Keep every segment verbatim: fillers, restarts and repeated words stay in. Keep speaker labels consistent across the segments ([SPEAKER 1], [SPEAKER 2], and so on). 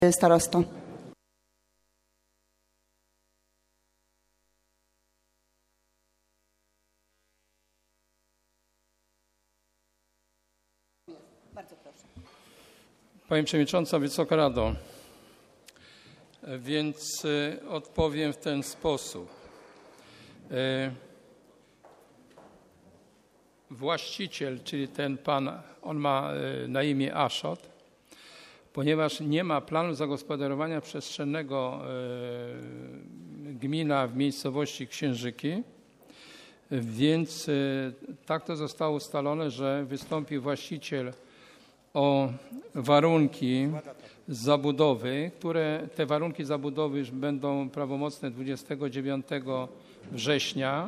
[SPEAKER 1] Starosto. Bardzo proszę.
[SPEAKER 2] Pani Przewodnicząca, Wysoka Rado, więc odpowiem w ten sposób. Właściciel, czyli ten pan, on ma na imię Aszot, ponieważ nie ma planu zagospodarowania przestrzennego gmina w miejscowości Księżyki, więc tak to zostało ustalone, że wystąpi właściciel o warunki zabudowy, które te warunki zabudowy już będą prawomocne dwudziestego dziewiątego września.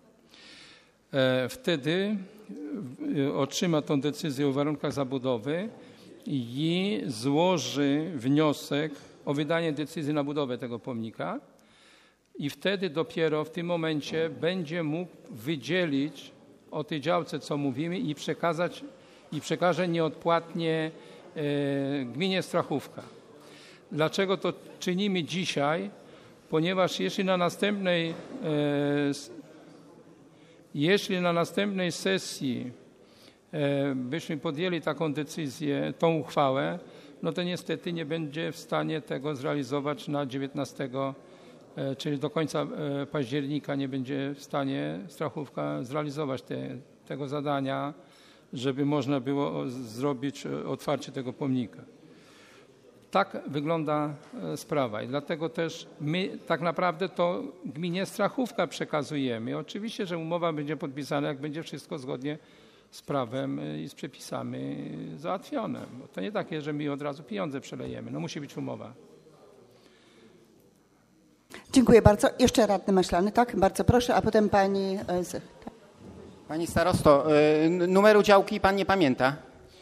[SPEAKER 2] Wtedy otrzyma tą decyzję o warunkach zabudowy i złoży wniosek o wydanie decyzji na budowę tego pomnika i wtedy dopiero w tym momencie będzie mógł wydzielić o tej działce, co mówimy, i przekazać i przekaże nieodpłatnie e, gminie Strachówka. Dlaczego to czynimy dzisiaj? Ponieważ jeśli na następnej, e, jeśli na następnej sesji e, byśmy podjęli taką decyzję, tą uchwałę, no to niestety nie będzie w stanie tego zrealizować na dziewiętnastego, e, czyli do końca e, października nie będzie w stanie Strachówka zrealizować te, tego zadania, żeby można było zrobić otwarcie tego pomnika. Tak wygląda sprawa i dlatego też my tak naprawdę to gminie Strachówka przekazujemy. Oczywiście, że umowa będzie podpisana, jak będzie wszystko zgodnie z prawem i z przepisami załatwione. Bo to nie takie, że my od razu pieniądze przelejemy. No musi być umowa.
[SPEAKER 1] Dziękuję bardzo. Jeszcze radny Maślany, tak? Bardzo proszę, a potem pani...
[SPEAKER 3] Pani starosto, numeru działki pan nie pamięta?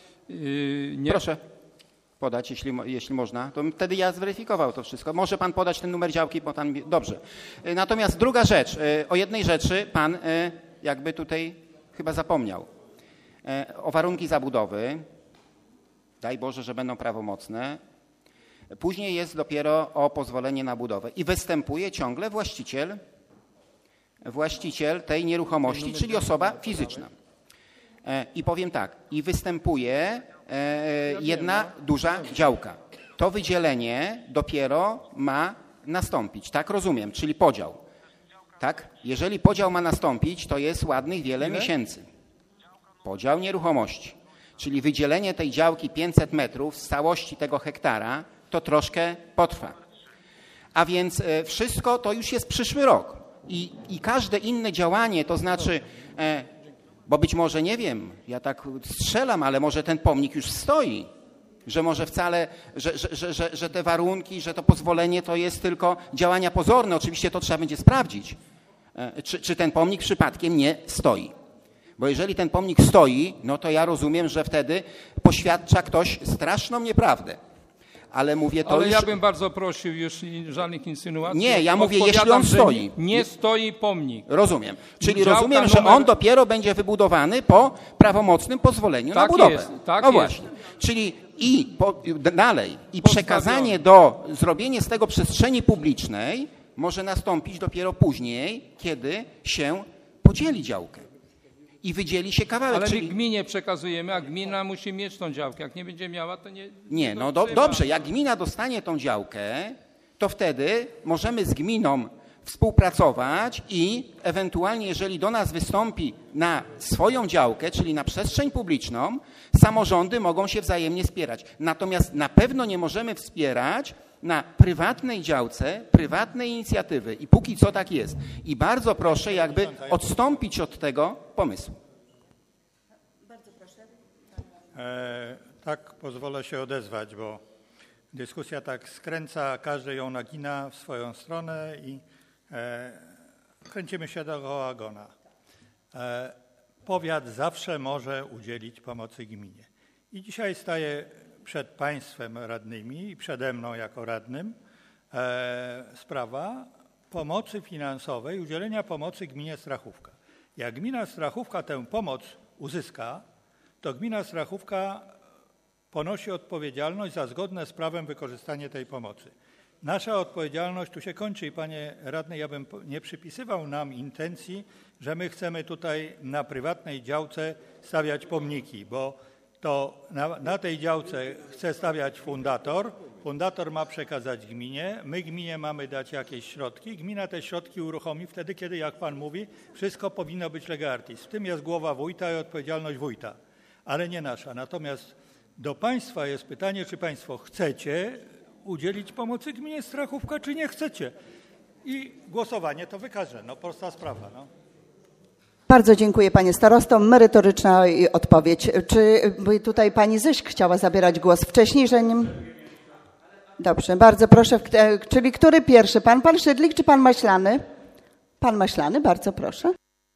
[SPEAKER 2] Yy, nie.
[SPEAKER 3] Proszę podać, jeśli, jeśli można. To wtedy ja zweryfikował to wszystko. Może pan podać ten numer działki, bo tam... Dobrze. Natomiast druga rzecz. O jednej rzeczy pan jakby tutaj chyba zapomniał. O warunki zabudowy. Daj Boże, że będą prawomocne. Później jest dopiero o pozwolenie na budowę. I występuje ciągle właściciel właściciel tej nieruchomości, czyli osoba fizyczna. I powiem tak, i występuje jedna duża działka. To wydzielenie dopiero ma nastąpić, tak rozumiem, czyli podział. Tak? Jeżeli podział ma nastąpić, to jest ładnych wiele miesięcy. Podział nieruchomości, czyli wydzielenie tej działki pięćset metrów z całości tego hektara, to troszkę potrwa. A więc wszystko to już jest przyszły rok. I, I każde inne działanie, to znaczy, e, bo być może, nie wiem, ja tak strzelam, ale może ten pomnik już stoi, że może wcale, że, że, że, że, że te warunki, że to pozwolenie to jest tylko działania pozorne. Oczywiście to trzeba będzie sprawdzić, e, czy, czy ten pomnik przypadkiem nie stoi. Bo jeżeli ten pomnik stoi, no to ja rozumiem, że wtedy poświadcza ktoś straszną nieprawdę. Ale mówię to
[SPEAKER 2] Ale
[SPEAKER 3] już...
[SPEAKER 2] ja bym bardzo prosił już żadnych insynuacji.
[SPEAKER 3] Nie, ja mówię, jeśli on stoi.
[SPEAKER 2] Nie, nie stoi pomnik.
[SPEAKER 3] Rozumiem. Czyli
[SPEAKER 2] Działka
[SPEAKER 3] rozumiem, że
[SPEAKER 2] numer...
[SPEAKER 3] on dopiero będzie wybudowany po prawomocnym pozwoleniu
[SPEAKER 2] tak
[SPEAKER 3] na budowę.
[SPEAKER 2] Jest, tak
[SPEAKER 3] no
[SPEAKER 2] jest.
[SPEAKER 3] właśnie. Czyli i po, dalej, i przekazanie do, zrobienie z tego przestrzeni publicznej może nastąpić dopiero później, kiedy się podzieli działkę. I wydzieli się kawałek.
[SPEAKER 2] Ale
[SPEAKER 3] czyli...
[SPEAKER 2] my gminie przekazujemy, a gmina musi mieć tą działkę. Jak nie będzie miała, to nie...
[SPEAKER 3] Nie, no do, dobrze, jak gmina dostanie tą działkę, to wtedy możemy z gminą współpracować i ewentualnie, jeżeli do nas wystąpi na swoją działkę, czyli na przestrzeń publiczną, samorządy mogą się wzajemnie wspierać. Natomiast na pewno nie możemy wspierać na prywatnej działce, prywatnej inicjatywy. I póki co tak jest. I bardzo proszę jakby odstąpić od tego pomysłu.
[SPEAKER 1] Bardzo proszę.
[SPEAKER 4] E, tak, pozwolę się odezwać, bo dyskusja tak skręca, każdy ją nagina w swoją stronę i e, kręcimy się do ogona. E, powiat zawsze może udzielić pomocy gminie. I dzisiaj staję przed państwem radnymi i przede mną jako radnym e, sprawa pomocy finansowej, udzielenia pomocy gminie Strachówka. Jak gmina Strachówka tę pomoc uzyska, to gmina Strachówka ponosi odpowiedzialność za zgodne z prawem wykorzystanie tej pomocy. Nasza odpowiedzialność tu się kończy i panie radny, ja bym nie przypisywał nam intencji, że my chcemy tutaj na prywatnej działce stawiać pomniki, bo to na, na tej działce chce stawiać fundator, fundator ma przekazać gminie, my gminie mamy dać jakieś środki, gmina te środki uruchomi wtedy, kiedy, jak pan mówi, wszystko powinno być lege artis. W tym jest głowa wójta i odpowiedzialność wójta, ale nie nasza. Natomiast do państwa jest pytanie, czy państwo chcecie udzielić pomocy gminie Strachówka, czy nie chcecie. I głosowanie to wykaże. No prosta sprawa. No.
[SPEAKER 1] Bardzo dziękuję panie starosto. Merytoryczna odpowiedź. Czy tutaj pani Zyś chciała zabierać głos wcześniej, że nie... Dobrze, bardzo proszę. Czyli który pierwszy? Pan, pan Szydlik czy pan Maślany? Pan Maślany, bardzo proszę.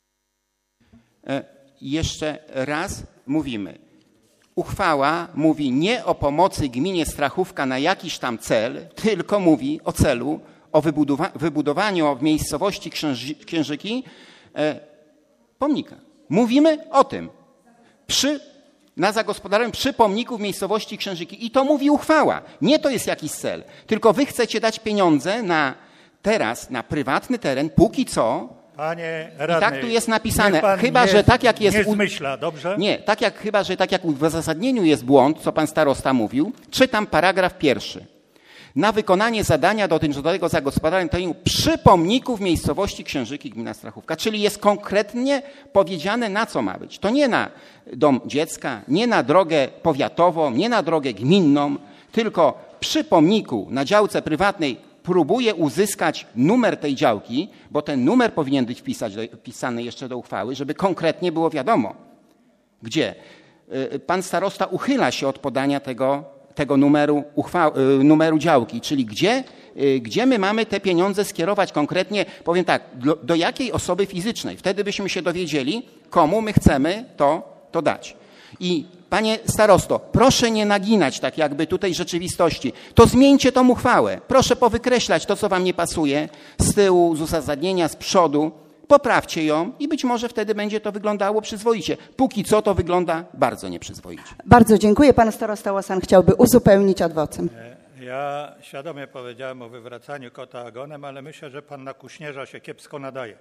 [SPEAKER 3] E, jeszcze raz mówimy. Uchwała mówi nie o pomocy gminie Strachówka na jakiś tam cel, tylko mówi o celu, o wybudowa- wybudowaniu w miejscowości Księży- Księżyki e, pomnika. Mówimy o tym. Przy, na zagospodarowaniu przy pomniku w miejscowości Księżyki. I to mówi uchwała. Nie to jest jakiś cel. Tylko wy chcecie dać pieniądze na teraz, na prywatny teren, póki co.
[SPEAKER 4] Panie radny,
[SPEAKER 3] i tak tu jest napisane.
[SPEAKER 4] pan
[SPEAKER 3] Chyba,
[SPEAKER 4] nie,
[SPEAKER 3] że tak jak jest...
[SPEAKER 4] Nie zmyśla, dobrze?
[SPEAKER 3] Nie, tak jak, chyba, że tak jak w uzasadnieniu jest błąd, co pan starosta mówił, czytam paragraf pierwszy. Na wykonanie zadania dotyczącego zagospodarowania terenu przy pomniku w miejscowości Księżyki gmina Strachówka. Czyli jest konkretnie powiedziane, na co ma być. To nie na dom dziecka, nie na drogę powiatową, nie na drogę gminną, tylko przy pomniku na działce prywatnej próbuje uzyskać numer tej działki, bo ten numer powinien być wpisać, wpisany jeszcze do uchwały, żeby konkretnie było wiadomo, gdzie. Pan starosta uchyla się od podania tego tego numeru, uchwał, numeru działki, czyli gdzie, gdzie my mamy te pieniądze skierować konkretnie, powiem tak, do, do jakiej osoby fizycznej. Wtedy byśmy się dowiedzieli, komu my chcemy to, to dać. I panie starosto, proszę nie naginać tak jakby tutaj rzeczywistości. To zmieńcie tą uchwałę. Proszę powykreślać to, co wam nie pasuje z tyłu, z uzasadnienia, z przodu. Poprawcie ją i być może wtedy będzie to wyglądało przyzwoicie. Póki co to wygląda bardzo nieprzyzwoicie.
[SPEAKER 1] Bardzo dziękuję. Pan starosta Łasan chciałby uzupełnić adwocem.
[SPEAKER 4] Ja świadomie powiedziałem o wywracaniu kota ogonem, ale myślę, że pan na kuśnierza się kiepsko nadaje.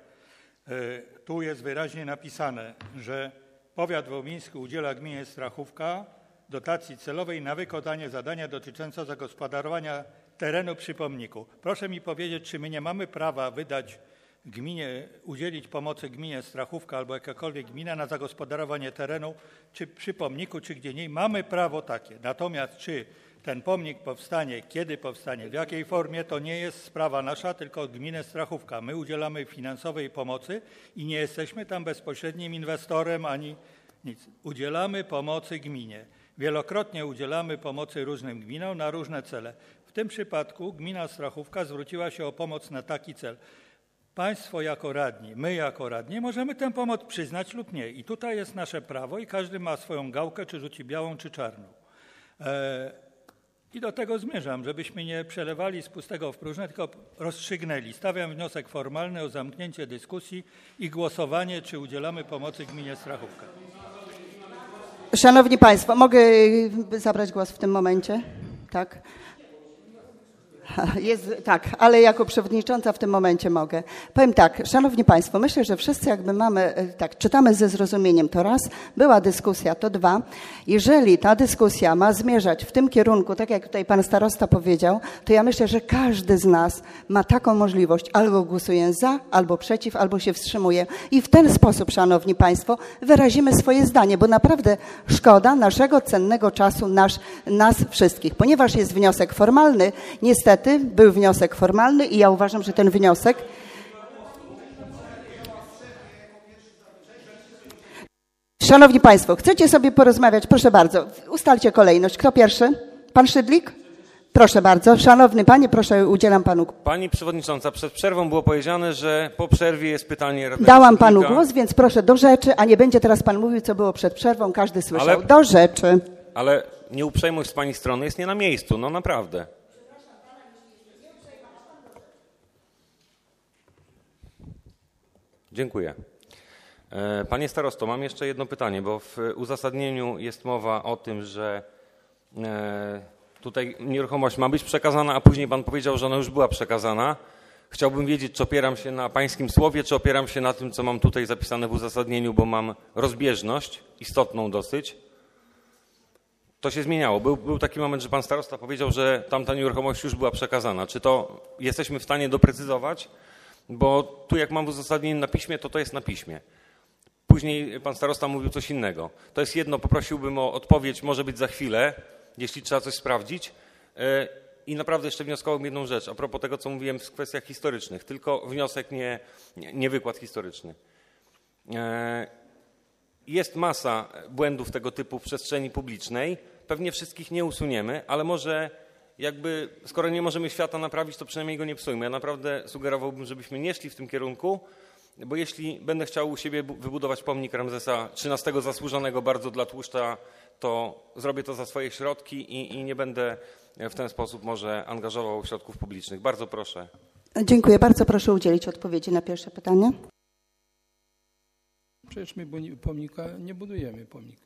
[SPEAKER 4] Tu jest wyraźnie napisane, że powiat wołyński udziela gminie Strachówka dotacji celowej na wykonanie zadania dotyczącego zagospodarowania terenu przy pomniku. Proszę mi powiedzieć, czy my nie mamy prawa wydać gminie, udzielić pomocy gminie Strachówka albo jakakolwiek gmina na zagospodarowanie terenu, czy przy pomniku, czy gdzie indziej. Mamy prawo takie. Natomiast czy ten pomnik powstanie, kiedy powstanie, w jakiej formie, to nie jest sprawa nasza, tylko gminy Strachówka. My udzielamy finansowej pomocy i nie jesteśmy tam bezpośrednim inwestorem ani nic. Udzielamy pomocy gminie. Wielokrotnie udzielamy pomocy różnym gminom na różne cele. W tym przypadku gmina Strachówka zwróciła się o pomoc na taki cel. Państwo jako radni, my jako radni możemy tę pomoc przyznać lub nie. I tutaj jest nasze prawo i każdy ma swoją gałkę, czy rzuci białą, czy czarną. E, I do tego zmierzam, żebyśmy nie przelewali z pustego w próżne, tylko rozstrzygnęli. Stawiam wniosek formalny o zamknięcie dyskusji i głosowanie, czy udzielamy pomocy gminie Strachówka.
[SPEAKER 1] Szanowni Państwo, mogę zabrać głos w tym momencie? Tak. Jest, tak, ale jako przewodnicząca w tym momencie mogę. Powiem tak, szanowni Państwo, myślę, że wszyscy jakby mamy, tak, czytamy ze zrozumieniem to raz, była dyskusja, to dwa. Jeżeli ta dyskusja ma zmierzać w tym kierunku, tak jak tutaj pan starosta powiedział, to ja myślę, że każdy z nas ma taką możliwość, albo głosuje za, albo przeciw, albo się wstrzymuje. I w ten sposób, szanowni Państwo, wyrazimy swoje zdanie, bo naprawdę szkoda naszego cennego czasu, nasz, nas wszystkich. Ponieważ jest wniosek formalny, niestety był wniosek formalny i ja uważam, że ten wniosek... Szanowni Państwo, chcecie sobie porozmawiać? Proszę bardzo, ustalcie kolejność. Kto pierwszy? Pan Szydlik? Proszę bardzo. Szanowny Panie, proszę, udzielam Panu.
[SPEAKER 5] Pani Przewodnicząca, przed przerwą było powiedziane, że po przerwie jest pytanie radnego
[SPEAKER 1] Dałam
[SPEAKER 5] Szydlika.
[SPEAKER 1] Panu głos, więc proszę do rzeczy, a nie będzie teraz Pan mówił, co było przed przerwą. Każdy słyszał.
[SPEAKER 5] Ale-
[SPEAKER 1] Do rzeczy.
[SPEAKER 5] Ale nieuprzejmość z Pani strony jest nie na miejscu, no naprawdę. Dziękuję. E, Panie starosto, mam jeszcze jedno pytanie, bo w uzasadnieniu jest mowa o tym, że Tutaj nieruchomość ma być przekazana, a później pan powiedział, że ona już była przekazana. Chciałbym wiedzieć, czy opieram się na pańskim słowie, czy opieram się na tym, co mam tutaj zapisane w uzasadnieniu, bo mam rozbieżność, istotną dosyć. To się zmieniało. Był, był taki moment, że pan starosta powiedział, że tamta nieruchomość już była przekazana. Czy to jesteśmy w stanie doprecyzować? Bo tu jak mam w uzasadnieniu na piśmie, to to jest na piśmie. Później pan starosta mówił coś innego. To jest jedno, poprosiłbym o odpowiedź, może być za chwilę, jeśli trzeba coś sprawdzić. I naprawdę jeszcze wnioskowałem jedną rzecz, a propos tego, co mówiłem w kwestiach historycznych, tylko wniosek, nie, nie wykład historyczny. Jest masa błędów tego typu w przestrzeni publicznej, pewnie wszystkich nie usuniemy, ale może jakby, skoro nie możemy świata naprawić, to przynajmniej go nie psujmy. Ja naprawdę sugerowałbym, żebyśmy nie szli w tym kierunku, bo jeśli będę chciał u siebie wybudować pomnik Ramzesa trzynastego zasłużonego bardzo dla tłuszcza, to zrobię to za swoje środki i, i nie będę w ten sposób może angażował środków publicznych. Bardzo proszę.
[SPEAKER 1] Dziękuję bardzo. Proszę udzielić odpowiedzi na pierwsze pytanie.
[SPEAKER 2] Przecież my pomnika nie budujemy pomnika.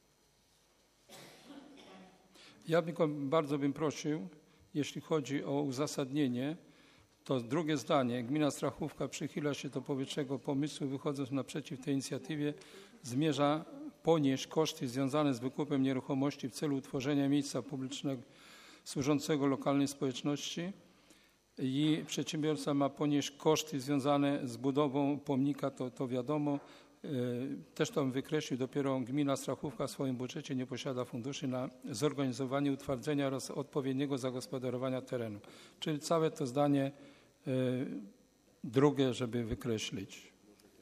[SPEAKER 2] Ja tylko bardzo bym prosił, jeśli chodzi o uzasadnienie, to drugie zdanie. Gmina Strachówka przychyla się do powyższego pomysłu, wychodząc naprzeciw tej inicjatywie, zmierza ponieść koszty związane z wykupem nieruchomości w celu utworzenia miejsca publicznego służącego lokalnej społeczności i przedsiębiorca ma ponieść koszty związane z budową pomnika, to, to wiadomo. Też to bym wykreślił, dopiero gmina Strachówka w swoim budżecie nie posiada funduszy na zorganizowanie utwardzenia oraz odpowiedniego zagospodarowania terenu. Czyli całe to zdanie drugie, żeby wykreślić.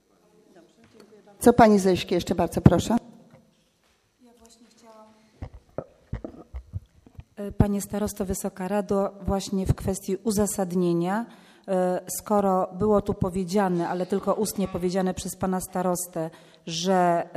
[SPEAKER 1] Co pani Ześki jeszcze bardzo proszę.
[SPEAKER 6] Ja właśnie chciałam. Panie starosto, Wysoka Rado, właśnie w kwestii uzasadnienia, skoro było tu powiedziane, ale tylko ustnie powiedziane przez pana starostę, że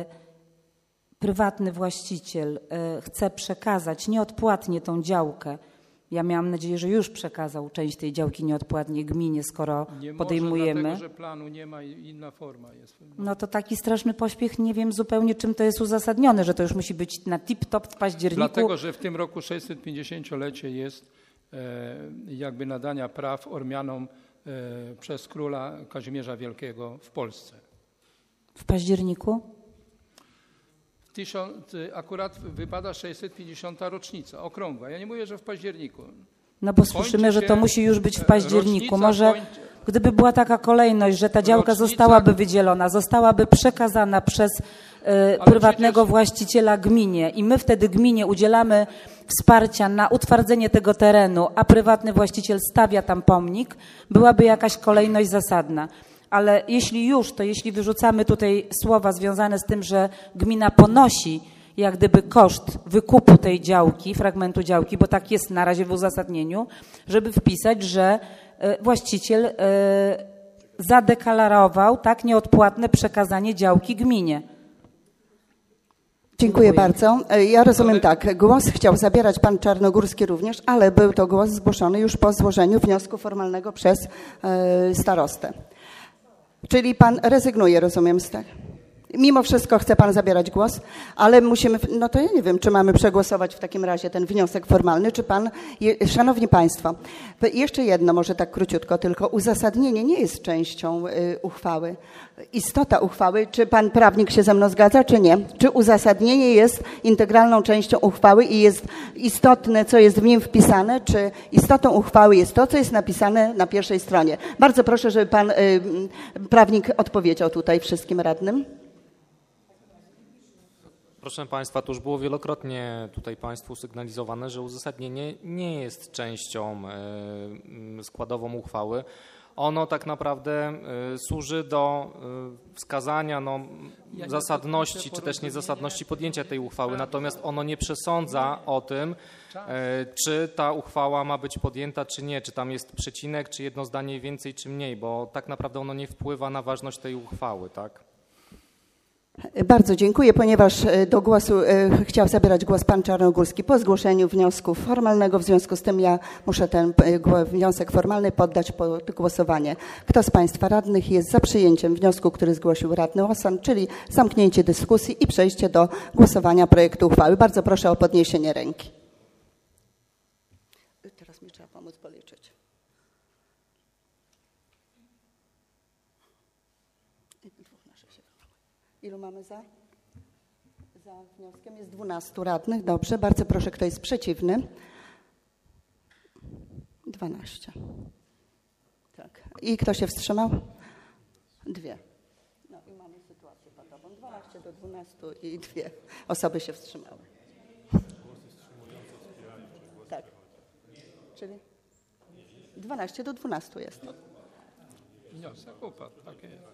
[SPEAKER 6] prywatny właściciel chce przekazać nieodpłatnie tą działkę, ja miałam nadzieję, że już przekazał część tej działki nieodpłatnie gminie, skoro
[SPEAKER 2] nie
[SPEAKER 6] podejmujemy.
[SPEAKER 2] Może, dlatego, że planu nie ma i inna forma jest.
[SPEAKER 6] No to taki straszny pośpiech, nie wiem zupełnie, czym to jest uzasadnione, że to już musi być na tip-top w październiku.
[SPEAKER 2] Dlatego, że w tym roku sześćsetpięćdziesięciolecie jest e, jakby nadania praw Ormianom e, przez króla Kazimierza Wielkiego w Polsce.
[SPEAKER 6] W październiku?
[SPEAKER 2] Tysiąc, akurat wypada sześćset pięćdziesiąta rocznica, okrągła. Ja nie mówię, że w październiku.
[SPEAKER 6] No bo słyszymy, że to musi już być w październiku. Może
[SPEAKER 2] kończy,
[SPEAKER 6] gdyby była taka kolejność, że ta działka
[SPEAKER 2] rocznica,
[SPEAKER 6] zostałaby wydzielona, zostałaby przekazana przez y, prywatnego
[SPEAKER 2] przecież,
[SPEAKER 6] właściciela gminie i my wtedy gminie udzielamy wsparcia na utwardzenie tego terenu, a prywatny właściciel stawia tam pomnik, byłaby jakaś kolejność zasadna. Ale jeśli już, to jeśli wyrzucamy tutaj słowa związane z tym, że gmina ponosi jak gdyby koszt wykupu tej działki, fragmentu działki, bo tak jest na razie w uzasadnieniu, żeby wpisać, że właściciel zadeklarował tak nieodpłatne przekazanie działki gminie.
[SPEAKER 1] Dziękuję,
[SPEAKER 6] Dziękuję
[SPEAKER 1] bardzo. Ja rozumiem tak, głos chciał zabierać pan Czarnogórski również, ale był to głos zgłoszony już po złożeniu wniosku formalnego przez starostę. Czyli pan rezygnuje, rozumiem, z tego. Mimo wszystko chce pan zabierać głos, ale musimy, no to ja nie wiem, czy mamy przegłosować w takim razie ten wniosek formalny, czy pan, szanowni państwo, jeszcze jedno może tak króciutko, tylko uzasadnienie nie jest częścią y, uchwały. Istota uchwały, czy pan prawnik się ze mną zgadza, czy nie? Czy uzasadnienie jest integralną częścią uchwały i jest istotne, co jest w nim wpisane, czy istotą uchwały jest to, co jest napisane na pierwszej stronie? Bardzo proszę, żeby pan y, prawnik odpowiedział tutaj wszystkim radnym.
[SPEAKER 7] Proszę Państwa, to już było wielokrotnie tutaj Państwu sygnalizowane, że uzasadnienie nie jest częścią składową uchwały. Ono tak naprawdę służy do wskazania no, zasadności czy też niezasadności podjęcia tej uchwały, natomiast ono nie przesądza o tym, czy ta uchwała ma być podjęta, czy nie, czy tam jest przecinek, czy jedno zdanie więcej, czy mniej, bo tak naprawdę ono nie wpływa na ważność tej uchwały, tak?
[SPEAKER 1] Bardzo dziękuję, ponieważ do głosu e, chciał zabierać głos pan Czarnogórski po zgłoszeniu wniosku formalnego. W związku z tym ja muszę ten e, wniosek formalny poddać pod głosowanie. Kto z państwa radnych jest za przyjęciem wniosku, który zgłosił radny Osan, czyli zamknięcie dyskusji i przejście do głosowania projektu uchwały? Bardzo proszę o podniesienie ręki. Teraz mi trzeba pomóc policzyć. Ilu mamy za? Za wnioskiem jest dwunastu radnych. Dobrze, bardzo proszę, kto jest przeciwny? dwanaście. Tak. I kto się wstrzymał? Dwie. No i mamy sytuację patową. dwanaście do dwunastu i dwie osoby się wstrzymały. Tak. Czyli dwanaście do dwunastu jest.
[SPEAKER 2] Wniosek upadł, takie jest.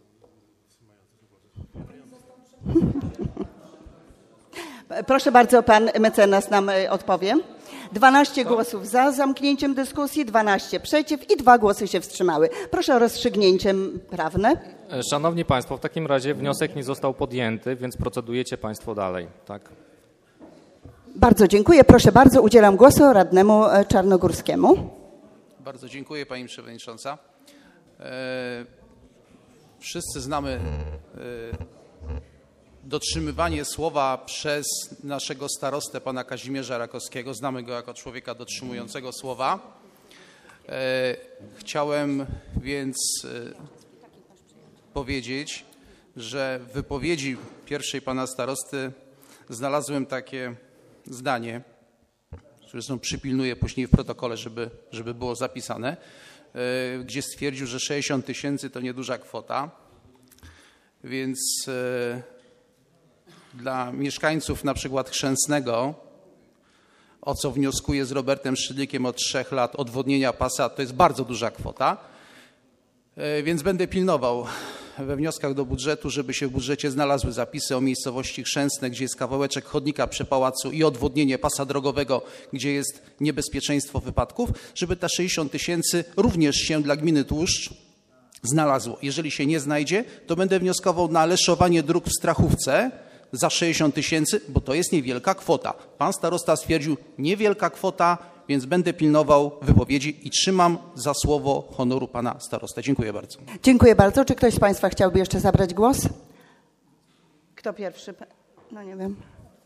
[SPEAKER 1] Proszę bardzo, pan mecenas nam odpowie. dwanaście głosów za zamknięciem dyskusji, dwanaście przeciw i dwa głosy się wstrzymały. Proszę o rozstrzygnięcie prawne.
[SPEAKER 7] Szanowni Państwo, w takim razie wniosek nie został podjęty, więc procedujecie Państwo dalej, tak?
[SPEAKER 1] Bardzo dziękuję. Proszę bardzo, udzielam głosu radnemu Czarnogórskiemu.
[SPEAKER 8] Bardzo dziękuję, Pani Przewodnicząca. E, wszyscy znamy e, dotrzymywanie słowa przez naszego starostę, pana Kazimierza Rakowskiego. Znamy go jako człowieka dotrzymującego słowa. E, chciałem więc e, powiedzieć, że w wypowiedzi pierwszej pana starosty znalazłem takie zdanie, zresztą przypilnuję później w protokole, żeby, żeby było zapisane, e, gdzie stwierdził, że sześćdziesiąt tysięcy to nieduża kwota, więc e, dla mieszkańców na przykład Chrzęsnego, o co wnioskuję z Robertem Szydlikiem od trzech lat, odwodnienia pasa, to jest bardzo duża kwota, e, więc będę pilnował we wnioskach do budżetu, żeby się w budżecie znalazły zapisy o miejscowości Chrzęsne, gdzie jest kawałeczek chodnika przy pałacu i odwodnienie pasa drogowego, gdzie jest niebezpieczeństwo wypadków, żeby te sześćdziesiąt tysięcy również się dla gminy Tłuszcz znalazło. Jeżeli się nie znajdzie, to będę wnioskował na leszowanie dróg w Strachówce za sześćdziesiąt tysięcy, bo to jest niewielka kwota. Pan starosta stwierdził, niewielka kwota, więc będę pilnował wypowiedzi i trzymam za słowo honoru pana starostę. Dziękuję bardzo.
[SPEAKER 1] Dziękuję bardzo. Czy ktoś z państwa chciałby jeszcze zabrać głos? Kto pierwszy? No nie wiem.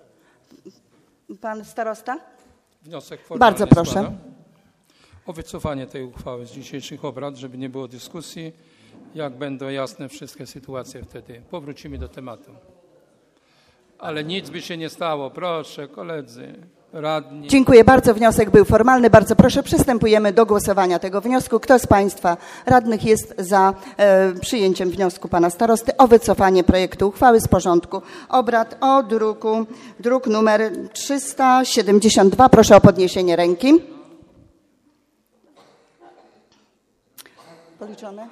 [SPEAKER 1] Pan starosta?
[SPEAKER 2] Wniosek formalny
[SPEAKER 1] Bardzo proszę.
[SPEAKER 2] składam o wycofanie tej uchwały z dzisiejszych obrad, żeby nie było dyskusji. Jak będą jasne wszystkie sytuacje, wtedy powrócimy do tematu. Ale nic by się nie stało. Proszę, koledzy, radni.
[SPEAKER 1] Dziękuję bardzo. Wniosek był formalny. Bardzo proszę, przystępujemy do głosowania tego wniosku. Kto z państwa radnych jest za e, przyjęciem wniosku pana starosty o wycofanie projektu uchwały z porządku obrad o druku, druk numer trzysta siedemdziesiąt dwa? Proszę o podniesienie ręki. Policzone?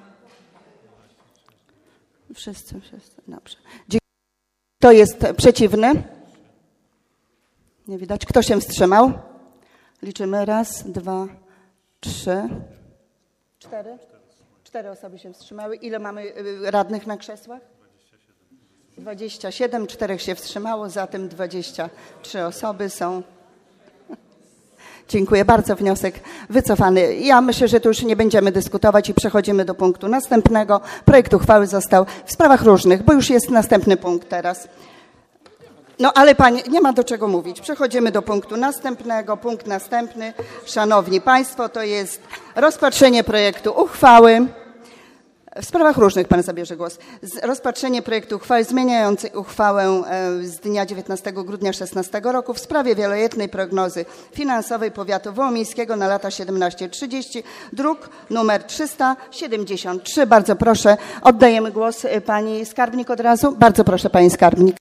[SPEAKER 1] Wszyscy, wszyscy. Dobrze. Kto jest przeciwny? Nie widać. Kto się wstrzymał? Liczymy. Raz, dwa, trzy, cztery. Cztery osoby się wstrzymały. Ile mamy radnych na krzesłach? dwadzieścia siedem. Czterech się wstrzymało, zatem dwadzieścia trzy osoby są. Dziękuję bardzo. Wniosek wycofany. Ja myślę, że tu już nie będziemy dyskutować i przechodzimy do punktu następnego. Projekt uchwały został w sprawach różnych, bo już jest następny punkt teraz. No ale panie, nie ma do czego mówić. Przechodzimy do punktu następnego. Punkt następny, szanowni państwo, to jest rozpatrzenie projektu uchwały. W sprawach różnych pan zabierze głos. Rozpatrzenie projektu uchwały zmieniającej uchwałę z dnia dziewiętnastego grudnia szesnastego roku w sprawie wieloletniej prognozy finansowej powiatu wołomińskiego na lata siedemnaście trzydzieści, druk numer trzysta siedemdziesiąt trzy. Bardzo proszę, oddajemy głos pani skarbnik od razu. Bardzo proszę pani skarbnik.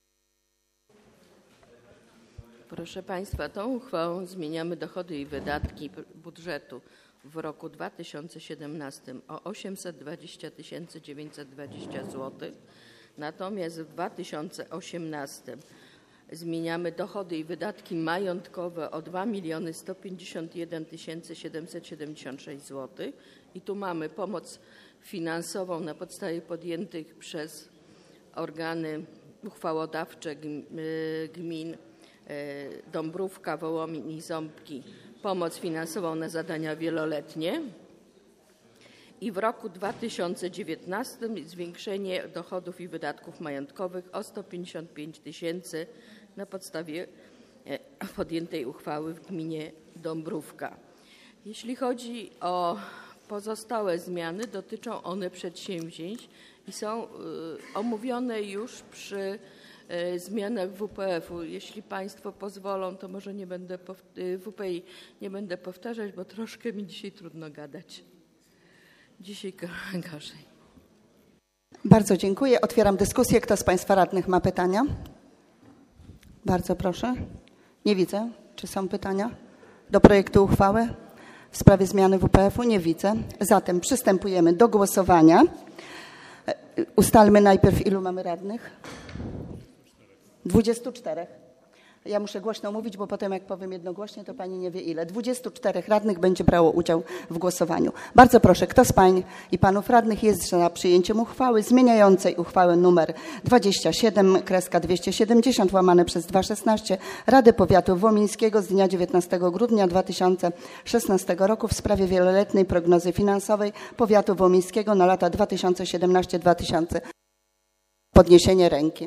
[SPEAKER 9] Proszę państwa, tą uchwałą zmieniamy dochody i wydatki budżetu w roku dwa tysiące siedemnastym o osiemset dwadzieścia tysięcy dziewięćset dwadzieścia złotych, natomiast w dwa tysiące osiemnastym zmieniamy dochody i wydatki majątkowe o dwa miliony sto pięćdziesiąt jeden tysięcy siedemset siedemdziesiąt sześć złotych i tu mamy pomoc finansową na podstawie podjętych przez organy uchwałodawcze gmin Dąbrówka, Wołomin i Ząbki pomoc finansową na zadania wieloletnie. I w roku dwa tysiące dziewiętnastym zwiększenie dochodów i wydatków majątkowych o sto pięćdziesiąt pięć tysięcy na podstawie podjętej uchwały w gminie Dąbrówka. Jeśli chodzi o pozostałe zmiany, dotyczą one przedsięwzięć i są omówione już przy zmianach W P F-u. Jeśli Państwo pozwolą, to może nie będę W P I nie będę powtarzać, bo troszkę mi dzisiaj trudno gadać. Dzisiaj gorzej.
[SPEAKER 1] Bardzo dziękuję. Otwieram dyskusję. Kto z Państwa radnych ma pytania? Bardzo proszę. Nie widzę. Czy są pytania do projektu uchwały w sprawie zmiany W P F-u? Nie widzę. Zatem przystępujemy do głosowania. Ustalmy najpierw, ilu mamy radnych. dwudziestu czterech. Ja muszę głośno mówić, bo potem jak powiem jednogłośnie, to Pani nie wie ile. dwudziestu czterech radnych będzie brało udział w głosowaniu. Bardzo proszę, kto z Pań i Panów radnych jest za przyjęciem uchwały zmieniającej uchwałę numer dwadzieścia siedem dwieście siedemdziesiąt łamane przez dwieście szesnaście Rady Powiatu Wołyńskiego z dnia dziewiętnastego grudnia dwa tysiące szesnastego roku w sprawie wieloletniej prognozy finansowej Powiatu Wołyńskiego na lata dwa tysiące siedemnaście do dwa tysiące dwudziestego. Podniesienie ręki.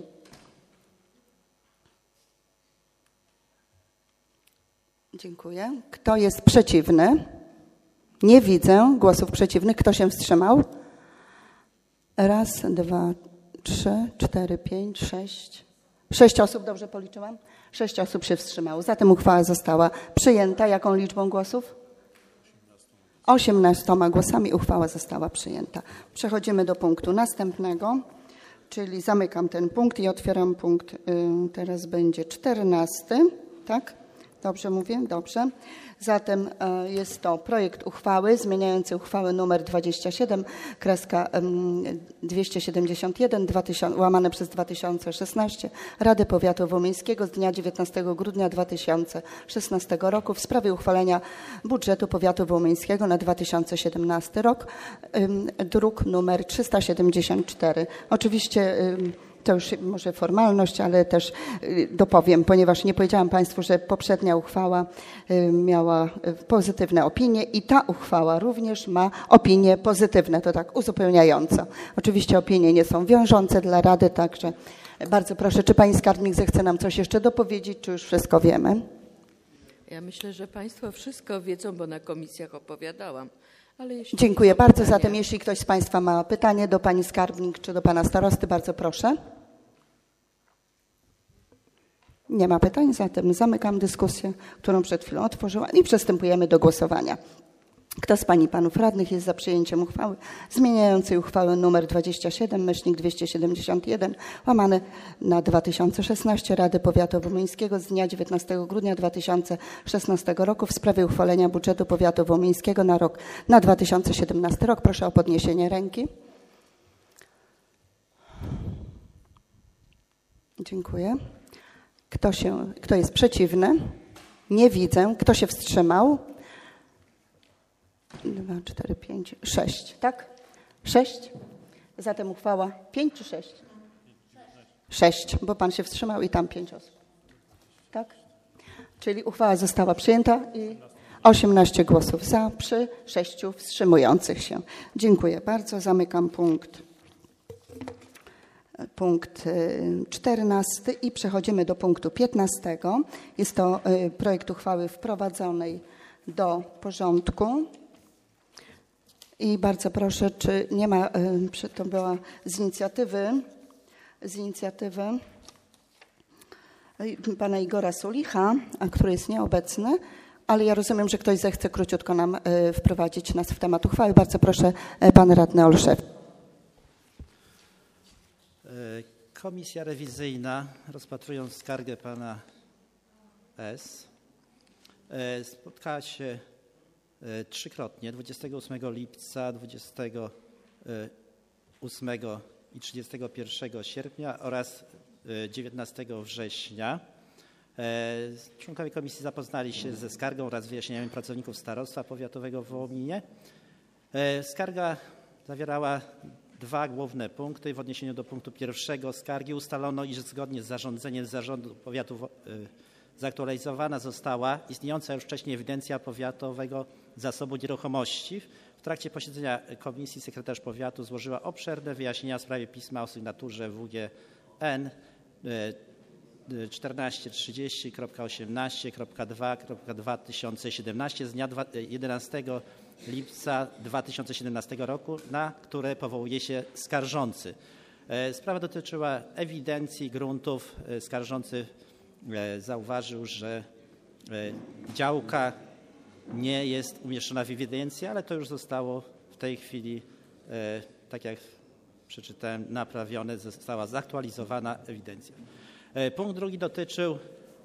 [SPEAKER 1] Dziękuję. Kto jest przeciwny? Nie widzę głosów przeciwnych. Kto się wstrzymał? Raz, dwa, trzy, cztery, pięć, sześć. Sześć osób, dobrze policzyłam? Sześć osób się wstrzymało. Zatem uchwała została przyjęta. Jaką liczbą głosów? osiemnastoma głosami uchwała została przyjęta. Przechodzimy do punktu następnego, czyli zamykam ten punkt i otwieram punkt, y, teraz będzie czternasty, tak? Dobrze mówię? Dobrze. Zatem jest to projekt uchwały zmieniający uchwałę nr dwadzieścia siedem dwieście siedemdziesiąt jeden łamane przez dwa tysiące szesnaście Rady Powiatu Wołyńskiego z dnia dziewiętnastego grudnia dwa tysiące szesnastego roku w sprawie uchwalenia budżetu Powiatu Wołyńskiego na dwa tysiące siedemnasty rok, druk nr trzysta siedemdziesiąt cztery. Oczywiście to już może formalność, ale też dopowiem, ponieważ nie powiedziałam Państwu, że poprzednia uchwała miała pozytywne opinie i ta uchwała również ma opinie pozytywne, to tak uzupełniająco. Oczywiście opinie nie są wiążące dla Rady, także bardzo proszę, czy Pani Skarbnik zechce nam coś jeszcze dopowiedzieć, czy już wszystko wiemy?
[SPEAKER 9] Ja myślę, że Państwo wszystko wiedzą, bo na komisjach opowiadałam. Ale jeśli
[SPEAKER 1] Dziękuję bardzo. Pytania... Zatem jeśli ktoś z Państwa ma pytanie do Pani Skarbnik czy do Pana Starosty, bardzo proszę. Nie ma pytań, zatem zamykam dyskusję, którą przed chwilą otworzyłam i przystępujemy do głosowania. Kto z Pań i Panów radnych jest za przyjęciem uchwały zmieniającej uchwałę nr dwadzieścia siedem dwieście siedemdziesiąt jeden łamane na dwa tysiące szesnaście Rady Powiatu Wołyńskiego z dnia dziewiętnastego grudnia dwa tysiące szesnastego roku w sprawie uchwalenia budżetu Powiatu Wołyńskiego na rok na dwa tysiące siedemnasty rok? Proszę o podniesienie ręki. Dziękuję. Kto się, kto jest przeciwny? Nie widzę. Kto się wstrzymał? Dwa, cztery, pięć, sześć, tak? Sześć? Zatem uchwała pięć czy sześć? Sześć, bo Pan się wstrzymał i tam pięć osób. Tak? Czyli uchwała została przyjęta i osiemnaście głosów za, przy sześciu wstrzymujących się. Dziękuję bardzo. Zamykam punkt, punkt czternasty i przechodzimy do punktu piętnastego. Jest to projekt uchwały wprowadzonej do porządku. I bardzo proszę, czy nie ma, to była z inicjatywy, z inicjatywy pana Igora Sulicha, który jest nieobecny, ale ja rozumiem, że ktoś zechce króciutko nam wprowadzić nas w temat uchwały. Bardzo proszę, pan radny Olszew.
[SPEAKER 10] Komisja rewizyjna, rozpatrując skargę pana S., spotkała się trzykrotnie, dwudziestego ósmego lipca, dwudziestego ósmego i trzydziestego pierwszego sierpnia oraz dziewiętnastego września. Członkowie komisji zapoznali się ze skargą oraz wyjaśnieniami pracowników Starostwa Powiatowego w Wołominie. Skarga zawierała dwa główne punkty. W odniesieniu do punktu pierwszego skargi ustalono, iż zgodnie z zarządzeniem Zarządu Powiatu zaktualizowana została istniejąca już wcześniej ewidencja powiatowego zasobu nieruchomości. W trakcie posiedzenia komisji sekretarz powiatu złożyła obszerne wyjaśnienia w sprawie pisma o sygnaturze W G N czternaście trzydzieści osiemnaście dwa dwa tysiące siedemnaście z dnia jedenastego lipca dwa tysiące siedemnastego roku, na które powołuje się skarżący. Sprawa dotyczyła ewidencji gruntów. Skarżący zauważył, że działka nie jest umieszczona w ewidencji, ale to już zostało w tej chwili, tak jak przeczytałem, naprawione, została zaktualizowana ewidencja. Punkt drugi dotyczył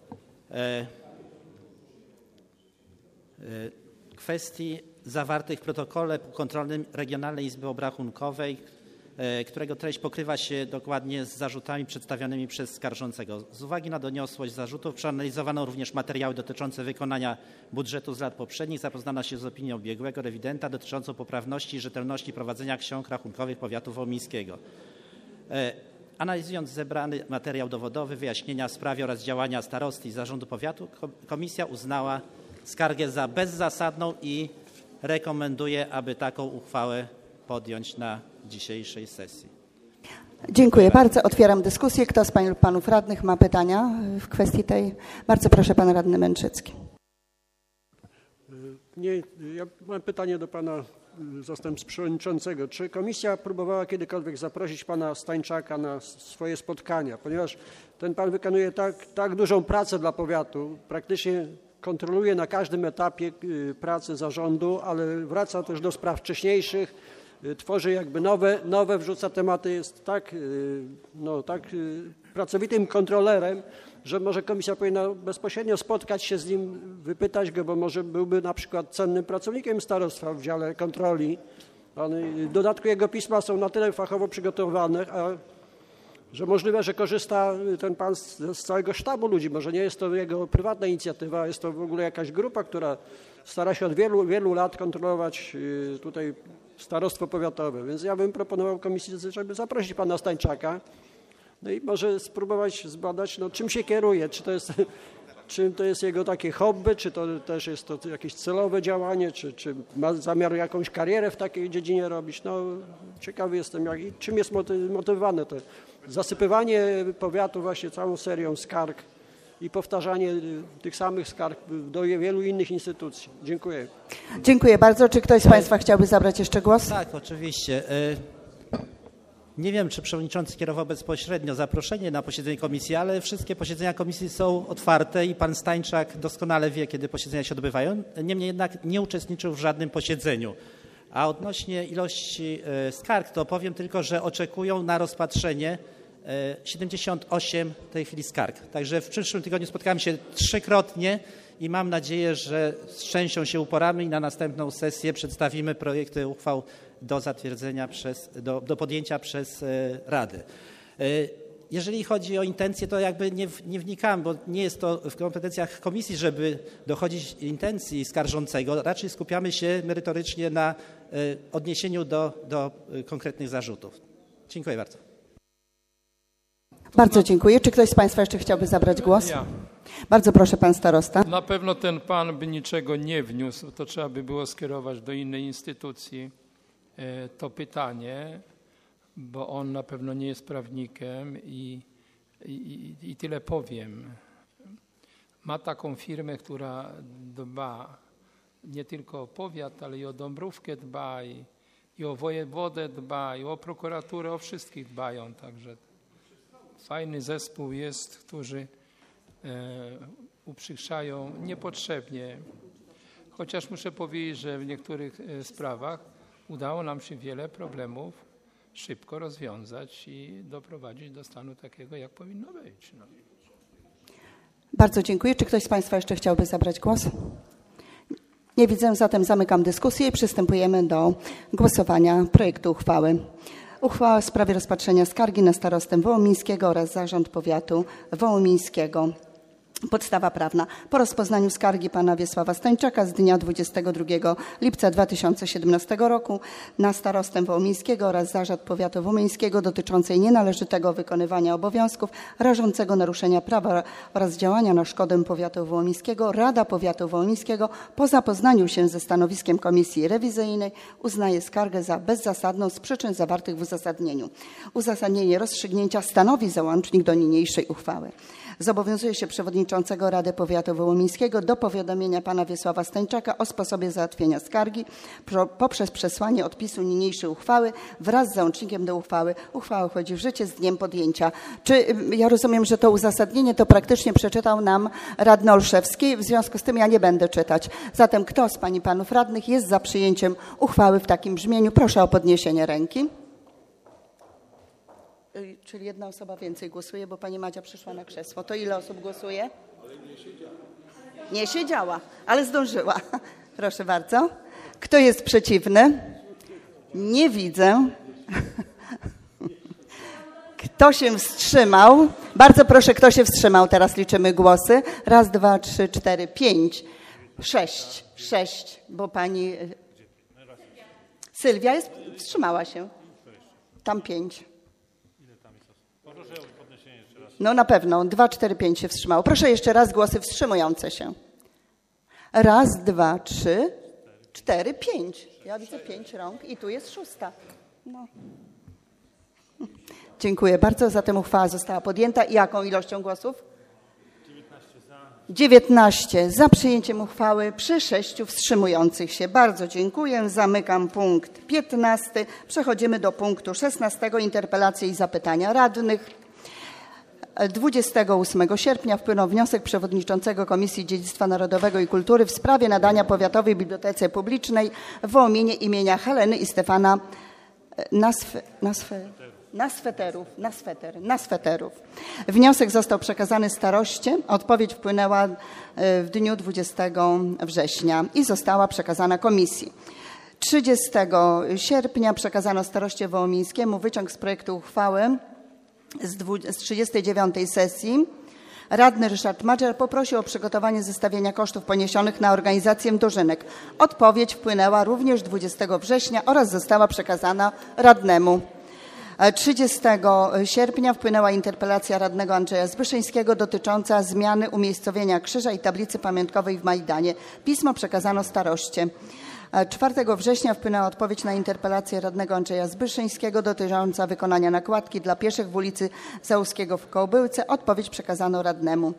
[SPEAKER 10] kwestii zawartych w protokole kontrolnym Regionalnej Izby Obrachunkowej, którego treść pokrywa się dokładnie z zarzutami przedstawionymi przez skarżącego. Z uwagi na doniosłość zarzutów przeanalizowano również materiały dotyczące wykonania budżetu z lat poprzednich. Zapoznano się z opinią biegłego rewidenta dotyczącą poprawności i rzetelności prowadzenia ksiąg rachunkowych powiatu wołomińskiego. Analizując zebrany materiał dowodowy, wyjaśnienia w sprawie oraz działania starosty i zarządu powiatu, komisja uznała skargę za bezzasadną i rekomenduje, aby taką uchwałę podjąć na dzisiejszej sesji.
[SPEAKER 1] Dziękuję bardzo. Otwieram dyskusję. Kto z pań lub panów radnych ma pytania w kwestii tej? Bardzo proszę, pan radny Męczycki.
[SPEAKER 11] Nie, ja mam pytanie do pana zastępcy przewodniczącego. Czy komisja próbowała kiedykolwiek zaprosić pana Stańczaka na swoje spotkania? Ponieważ ten pan wykonuje tak, tak dużą pracę dla powiatu, praktycznie kontroluje na każdym etapie pracy zarządu, ale wraca też do spraw wcześniejszych, tworzy jakby nowe, nowe wrzuca tematy, jest tak, no, tak pracowitym kontrolerem, że może komisja powinna bezpośrednio spotkać się z nim, wypytać go, bo może byłby na przykład cennym pracownikiem starostwa w dziale kontroli. W dodatku jego pisma są na tyle fachowo przygotowane, a że możliwe, że korzysta ten pan z, z całego sztabu ludzi. Może nie jest to jego prywatna inicjatywa, jest to w ogóle jakaś grupa, która stara się od wielu, wielu lat kontrolować tutaj starostwo powiatowe. Więc ja bym proponował komisji, żeby zaprosić pana Stańczaka, no i może spróbować zbadać, no, czym się kieruje, czy to jest, czy to jest jego takie hobby, czy to też jest to jakieś celowe działanie, czy, czy ma zamiar jakąś karierę w takiej dziedzinie robić. No, ciekawy jestem, jak, czym jest motywowane to zasypywanie powiatu właśnie całą serią skarg i powtarzanie tych samych skarg do wielu innych instytucji. Dziękuję.
[SPEAKER 1] Dziękuję bardzo. Czy ktoś z państwa chciałby zabrać jeszcze głos?
[SPEAKER 10] Tak, oczywiście. Nie wiem, czy przewodniczący kierował bezpośrednio zaproszenie na posiedzenie komisji, ale wszystkie posiedzenia komisji są otwarte i pan Stańczak doskonale wie, kiedy posiedzenia się odbywają. Niemniej jednak nie uczestniczył w żadnym posiedzeniu. A odnośnie ilości skarg, to powiem tylko, że oczekują na rozpatrzenie siedemdziesiąt osiem w tej chwili skarg. Także w przyszłym tygodniu spotkamy się trzykrotnie i mam nadzieję, że z częścią się uporamy i na następną sesję przedstawimy projekty uchwał do zatwierdzenia, przez, do, do podjęcia przez Radę. Jeżeli chodzi o intencje, to jakby nie, nie wnikam, bo nie jest to w kompetencjach komisji, żeby dochodzić intencji skarżącego. Raczej skupiamy się merytorycznie na odniesieniu do, do konkretnych zarzutów. Dziękuję bardzo.
[SPEAKER 1] Bardzo dziękuję. Czy ktoś z państwa jeszcze chciałby zabrać głos?
[SPEAKER 2] Ja.
[SPEAKER 1] Bardzo proszę, pan starosta.
[SPEAKER 2] Na pewno ten pan by niczego nie wniósł, to trzeba by było skierować do innej instytucji to pytanie, bo on na pewno nie jest prawnikiem i, i, i tyle powiem. Ma taką firmę, która dba nie tylko o powiat, ale i o Dąbrówkę dba, i, i o wojewodę dba, i o prokuraturę, o wszystkich dbają. Także fajny zespół jest, którzy e, uprzykrzają niepotrzebnie. Chociaż muszę powiedzieć, że w niektórych e, sprawach udało nam się wiele problemów szybko rozwiązać i doprowadzić do stanu takiego, jak powinno być. No.
[SPEAKER 1] Bardzo dziękuję. Czy ktoś z państwa jeszcze chciałby zabrać głos? Nie widzę, zatem zamykam dyskusję i przystępujemy do głosowania projektu uchwały. Uchwała w sprawie rozpatrzenia skargi na starostę wołomińskiego oraz zarząd powiatu wołomińskiego. Podstawa prawna. Po rozpoznaniu skargi pana Wiesława Stańczaka z dnia dwudziestego drugiego lipca dwa tysiące siedemnastego roku na starostę wołomińskiego oraz zarząd powiatu wołomińskiego dotyczącej nienależytego wykonywania obowiązków, rażącego naruszenia prawa oraz działania na szkodę powiatu wołomińskiego, Rada Powiatu Wołomińskiego po zapoznaniu się ze stanowiskiem komisji rewizyjnej uznaje skargę za bezzasadną z przyczyn zawartych w uzasadnieniu. Uzasadnienie rozstrzygnięcia stanowi załącznik do niniejszej uchwały. Zobowiązuje się przewodniczącego Rady Powiatu Wołomińskiego do powiadomienia pana Wiesława Stańczaka o sposobie załatwienia skargi poprzez przesłanie odpisu niniejszej uchwały wraz z załącznikiem do uchwały. Uchwała wchodzi w życie z dniem podjęcia. Czy ja rozumiem, że to uzasadnienie to praktycznie przeczytał nam radny Olszewski, w związku z tym ja nie będę czytać. Zatem kto z pań i panów radnych jest za przyjęciem uchwały w takim brzmieniu? Proszę o podniesienie ręki. Czyli jedna osoba więcej głosuje, bo pani Madzia przyszła na krzesło. To ile osób głosuje? Nie siedziała, ale zdążyła. Proszę bardzo. Kto jest przeciwny? Nie widzę. Kto się wstrzymał? Bardzo proszę, kto się wstrzymał? Teraz liczymy głosy. Raz, dwa, trzy, cztery, pięć, sześć. Sześć, bo pani Sylwia jest, wstrzymała się. Tam pięć. No na pewno. Dwa, cztery, pięć się wstrzymało. Proszę jeszcze raz głosy wstrzymujące się. Raz, dwa, trzy, cztery, pięć. Ja widzę pięć rąk i tu jest szósta. No. Dziękuję bardzo. Zatem uchwała została podjęta. I jaką ilością głosów? dziewiętnaście za przyjęciem uchwały przy sześciu wstrzymujących się. Bardzo dziękuję. Zamykam punkt piętnasty. Przechodzimy do punktu szesnastego. Interpelacje i zapytania radnych. dwudziestego ósmego sierpnia wpłynął wniosek przewodniczącego Komisji Dziedzictwa Narodowego i Kultury w sprawie nadania Powiatowej Bibliotece Publicznej w Wołominie imienia Heleny i Stefana Nasfe, Nasfe, Nasfeterów, Nasfeter, Nasfeterów. Wniosek został przekazany staroście. Odpowiedź wpłynęła w dniu dwudziestego września i została przekazana komisji. trzydziestego sierpnia przekazano staroście wołomińskiemu wyciąg z projektu uchwały z trzydziestej dziewiątej sesji. Radny Ryszard Madżer poprosił o przygotowanie zestawienia kosztów poniesionych na organizację dożynek. Odpowiedź wpłynęła również dwudziestego września oraz została przekazana radnemu. trzydziestego sierpnia wpłynęła interpelacja radnego Andrzeja Zbyszyńskiego dotycząca zmiany umiejscowienia krzyża i tablicy pamiątkowej w Majdanie. Pismo przekazano staroście. czwartego września wpłynęła odpowiedź na interpelację radnego Andrzeja Zbyszyńskiego dotycząca wykonania nakładki dla pieszych w ulicy Załuskiego w Kołbyłce. Odpowiedź przekazano radnemu.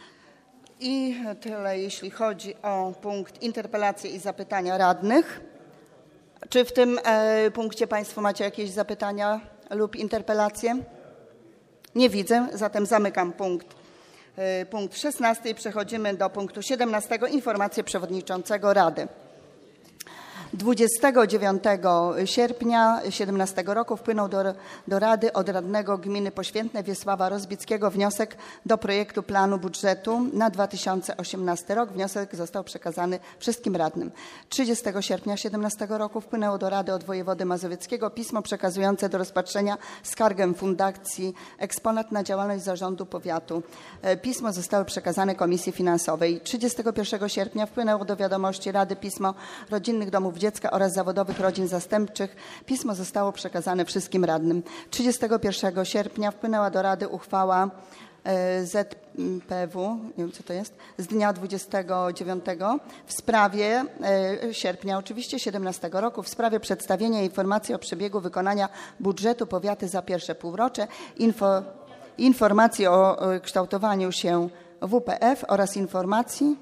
[SPEAKER 1] I tyle, jeśli chodzi o punkt interpelacje i zapytania radnych. Czy w tym e, punkcie państwo macie jakieś zapytania lub interpelacje? Nie widzę, zatem zamykam punkt, e, punkt szesnasty i przechodzimy do punktu siedemnastego. Informacje przewodniczącego Rady. dwudziestego dziewiątego sierpnia siedemnastego roku wpłynął do, do Rady od radnego gminy Poświętne Wiesława Rozbickiego wniosek do projektu planu budżetu na dwa tysiące osiemnasty rok. Wniosek został przekazany wszystkim radnym. trzydziestego sierpnia siedemnastego roku wpłynęło do Rady od wojewody mazowieckiego pismo przekazujące do rozpatrzenia skargę Fundacji Eksponat na działalność zarządu powiatu. Pismo zostało przekazane Komisji Finansowej. trzydziestego pierwszego sierpnia wpłynęło do wiadomości Rady pismo Rodzinnych Domów Dziecka oraz Zawodowych Rodzin Zastępczych. Pismo zostało przekazane wszystkim radnym. trzydziestego pierwszego sierpnia wpłynęła do Rady uchwała Z P W, nie wiem co to jest, z dnia dwudziestego dziewiątego w sprawie, sierpnia oczywiście, siedemnastego roku, w sprawie przedstawienia informacji o przebiegu wykonania budżetu powiatu za pierwsze półrocze, info, informacji o kształtowaniu się W P F oraz informacji